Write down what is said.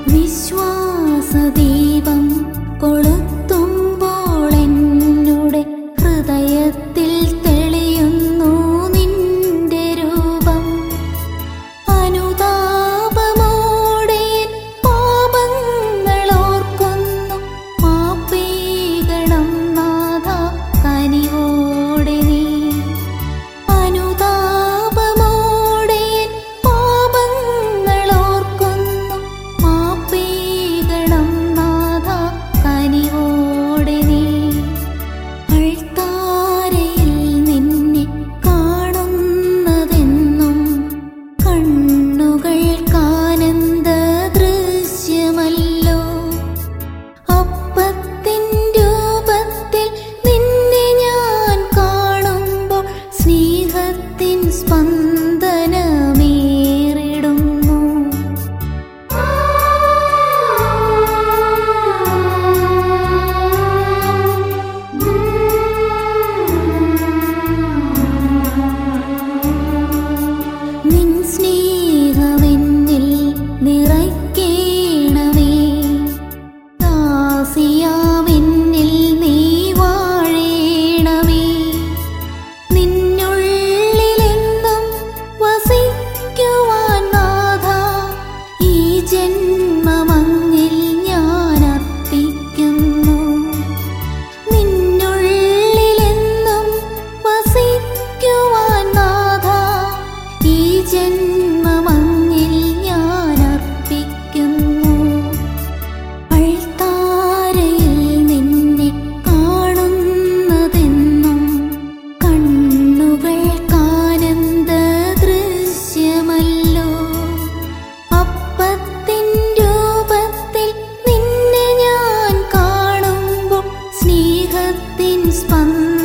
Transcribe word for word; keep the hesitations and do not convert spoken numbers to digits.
വിശ്വാസദീപം കൊളുത്തുമ്പോൾ എന്നുടെ ഹൃദയത്തിൽ തെളിയുന്നു നിന്റെ രൂപം. അനുതാപമോടെ എൻ പാപങ്ങളോർക്കുന്നു, മാപ്പീകണം നാഥ കനിവോടെ നീ. അനുതാപമോടെ എൻ പാപങ്ങളോർക്കുന്നു, മാപ്പീകണം നാഥ കനിവോടെ നീ. അൾത്താരയിൽ നിന്നെ കാണുന്നതെന്നും കണ്ണുകൾക്കാനന്ദ ദൃശ്യമല്ലോ. അപ്പത്തിൻ രൂപത്തിൽ നിന്നെ ഞാൻ കാണുമ്പോൾ സ്നേഹത്തിൻ സ്പന്ദനമേറിടുന്നു. നിൻ സ്നേഹമെന്നിൽ നിറയ്ക്കേണമേ, ദാസിയാമെന്നിൽ നീ വാഴേണമേ. നിന്നുള്ളിലെന്നും വസിക്കുവാൻ നാഥ ഈ ജന്മമങ്ങിൽ ഞാൻ അർപ്പിക്കുന്നു. നിന്നുള്ളിലെന്നും വസിക്കുവാൻ നാഥ ഈ ജന്മമങ്ങിൽ ഞാൻ അർപ്പിക്കുന്നു. അൾത്താരയിൽ നിന്നെ കാണുന്നതെന്നും കണ്ണുകൾക്കാനന്ദ ദൃശ്യമല്ലോ. അപ്പത്തിൻ രൂപത്തിൽ നിന്നെ ഞാൻ കാണുമ്പോൾ സ്നേഹത്തിൻ സ്പന്ദനം